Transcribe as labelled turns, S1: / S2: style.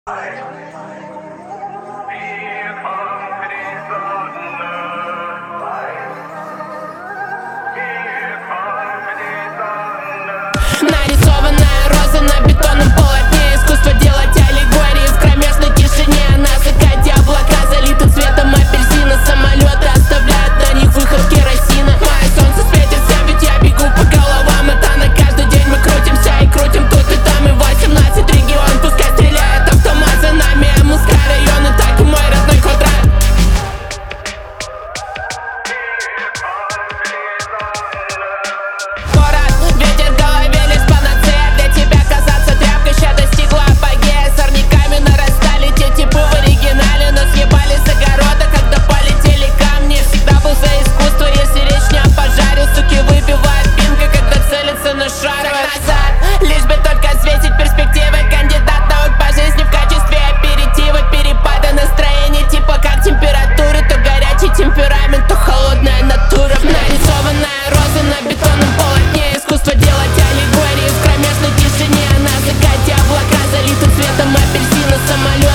S1: Нарисованная роза на бетонном полотне. Искусство делать аллегории в кромешной тишине. На закате облака залиты цветом апельсина. Самолеты оставляют на них выход керосина. Мое солнце светит всем, ведь я бегу по головам. Это на каждый день мы крутимся и крутим тут и там. И 18 регион, пускай стреляет автомат за нами. МСК район и так и мой родной квадрат. Город, ветер в голове, лишь панацея. Для тебя казаться тряпкой ща достигла апогея. Сорняками нарастали те типы в оригинале, но съебали с огорода, когда полетели камни. Всегда был за искусство, если речь не о пожаре. Суки выбивают пинка, когда целятся на шар. Назад, лишь бы только светить перспективы. Кандидат наук по жизни в качестве аперитива. Перепады настроения типа как температуры. То горячий темперамент, то холодная натура. Нарисованная роза на бетонном полотне. Искусство делать аллегории в кромешной тишине. На закате облака залиты цветом апельсина. Самолет